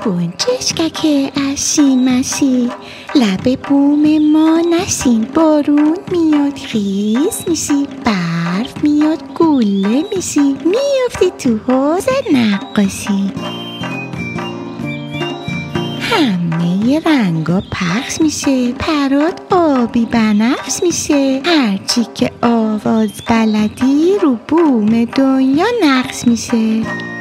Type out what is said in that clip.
گنجشکک اشی مشی، لب بوم ما نشین. بارون میاد خیز میشی، برف میاد گله میشی، میافتی تو حوض نقاشی. همه رنگا پخش میشه، پرات آبی بنفش میشه. هرچی که آواز بلدی رو بوم دنیا نقش میشه.